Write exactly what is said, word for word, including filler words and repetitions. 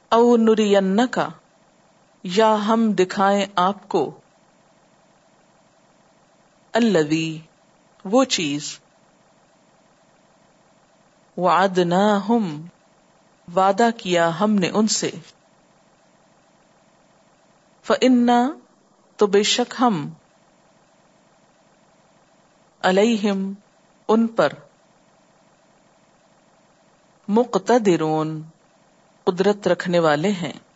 औ नुरियन्नका, या हम दिखाएं आपको, अल्लज़ी, वो चीज, वअदनाहुम, वादा किया हमने उनसे, फ़इन्ना, तो बेशक हम, अलैहिम, उन पर, मुक़तदिरून, कुदरत रखने वाले हैं।